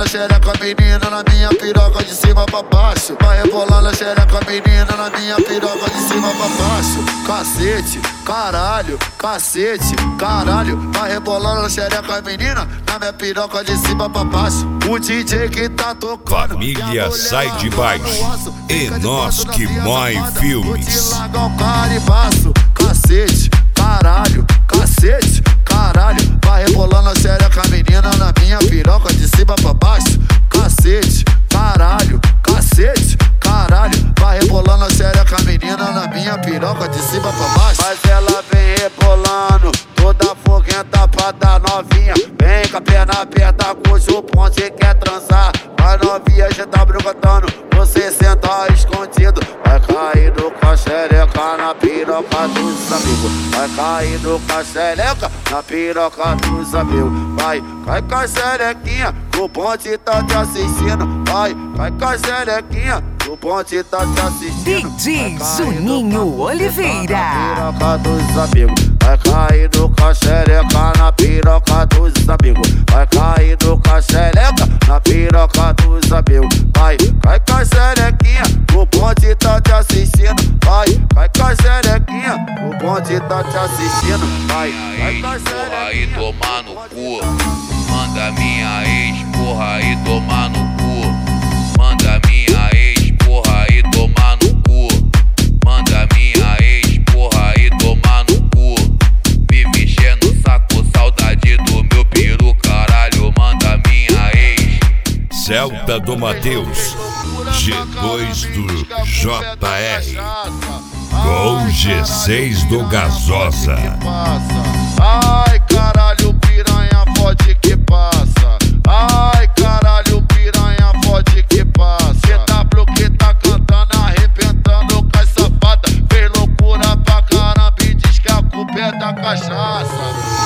xereca, menina, na minha piroca de cima pra baixo. Vai rebolando a xereca, menina, na minha piroca de cima pra baixo. Cacete, caralho, cacete, caralho. Vai rebolando a xereca, menina, na minha piroca de cima pra baixo. O DJ que tá tocando, família sai de baixo, e nós que mói filmes. Cacete, caralho, cacete, caralho. Vai rebolando a xereca, menina, na minha piroca de cima pra baixo. Cacete, caralho, cacete, caralho. Vai rebolando a xereca, menina, na minha piroca de cima pra baixo. Mas ela vem rebolando, toda foguenta pra dar novinha. Vem com a perna aberta, cujo ponte quer transar. Vai novinha, já tá brocotando, você senta escondido. Vai caindo com a xereca na piroca dos amigos. Vai caindo com a xereca na piroca dos amigos. Vai, cai com a xerequinha, o ponte tá te assistindo. Vai, cai com a xerequinha, o ponte tá te assistindo. DJ Juninho Oliveira. Na piroca dos amigos. Vai caindo com a xereca na piroca dos amigos. Vai caindo com a xereca na piroca dos amigos. Vai, cai com a xerequinha, o ponte tá te assistindo. Vai, cai com a xerequinha, o ponte tá te assistindo. Vai, cai com a xerequinha. Porra e tomar no cu. Manda minha ex, porra e tomar no cu. Manda minha ex, porra e tomar no cu. Manda minha ex, porra e tomar no cu. Vive enchendo o saco, saudade do meu peru, caralho. Manda minha ex. Celta do Mateus, G2 do JR, Gol G6 do Gasosa. Ai, caralho, piranha fode que passa. Ai, caralho, piranha fode que passa. CW que tá cantando, arrebentando com as safadas. Fez loucura pra caramba e diz que a culpa é da cachaça.